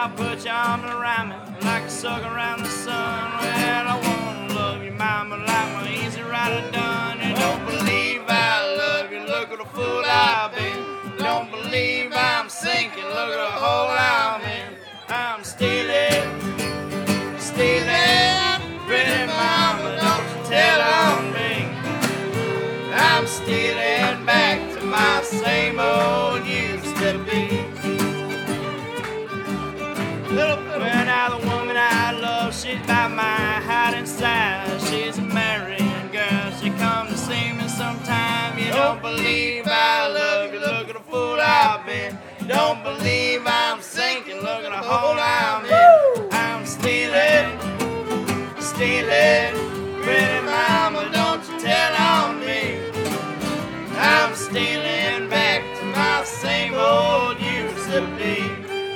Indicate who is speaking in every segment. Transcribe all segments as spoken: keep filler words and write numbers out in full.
Speaker 1: I'll put your arms around me like a sucker around the sun. Well, I wanna love you, mama, like my easy rider done. And don't believe I love you, look at the fool I've been. Don't believe I'm sinking, look at the hole I'm in. I'm stealing, stealing, pretty mama, don't you tell on me. I'm stealing back to my same old used to be. Well, now the woman I love, she's by my hiding side. She's a married girl, she come to see me sometime. You don't believe I love you, look at the fool I've been. Don't believe I'm sinking, look at the hole I'm in. I'm stealing, stealing, pretty mama, don't you tell on me. I'm stealing back to my same old used to be.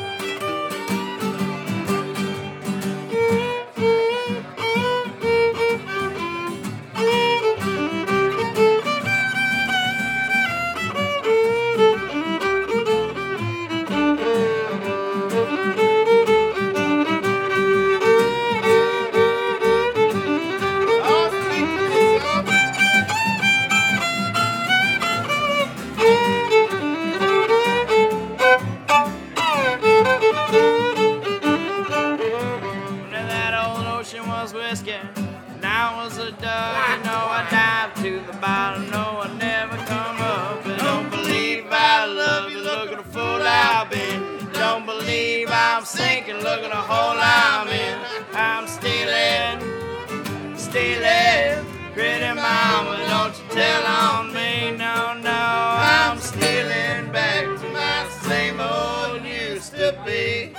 Speaker 1: Was whiskey, and I was a dove. You know I dived to the bottom, no I never come up. And don't believe I love you, look at the fool I've been. Don't believe I'm sinking, look at the hole I'm in. I'm stealing, stealing, pretty mama, don't you tell on me. No, no, I'm stealing back to my same old used to be.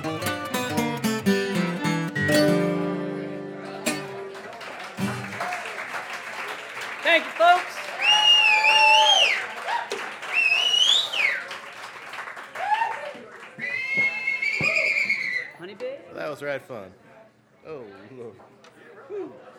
Speaker 1: Thank you, folks. Honey babe?
Speaker 2: That was right fun. Oh, look. Whew.